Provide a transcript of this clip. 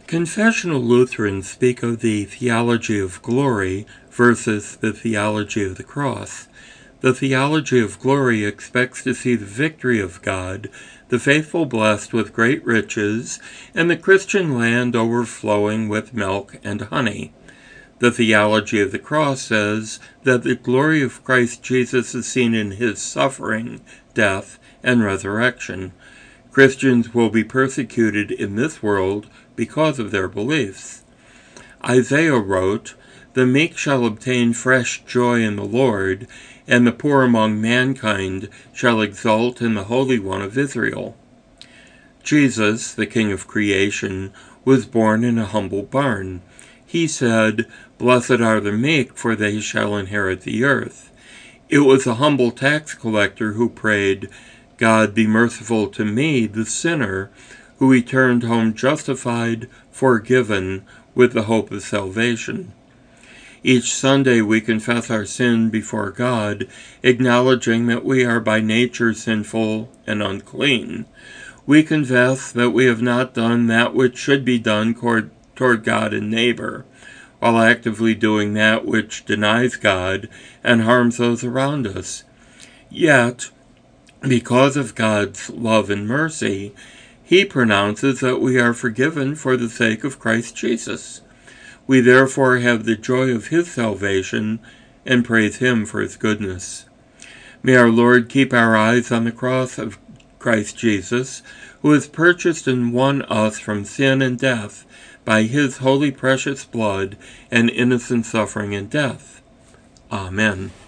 Confessional Lutherans speak of the theology of glory versus the theology of the cross. The theology of glory expects to see the victory of God, the faithful blessed with great riches, and the Christian land overflowing with milk and honey. The theology of the cross says that the glory of Christ Jesus is seen in his suffering, death, and resurrection. Christians will be persecuted in this world because of their beliefs. Isaiah wrote, "The meek shall obtain fresh joy in the Lord, and the poor among mankind shall exult in the Holy One of Israel." Jesus, the King of creation, was born in a humble barn. He said, "Blessed are the meek, for they shall inherit the earth." It was a humble tax collector who prayed, "God, be merciful to me, the sinner," who returned home justified, forgiven, with the hope of salvation. Each Sunday we confess our sin before God, acknowledging that we are by nature sinful and unclean. We confess that we have not done that which should be done toward God and neighbor, while actively doing that which denies God and harms those around us. Yet, because of God's love and mercy, he pronounces that we are forgiven for the sake of Christ Jesus. We therefore have the joy of his salvation and praise him for his goodness. May our Lord keep our eyes on the cross of Christ Jesus, who has purchased and won us from sin and death by his holy precious blood and innocent suffering and death. Amen.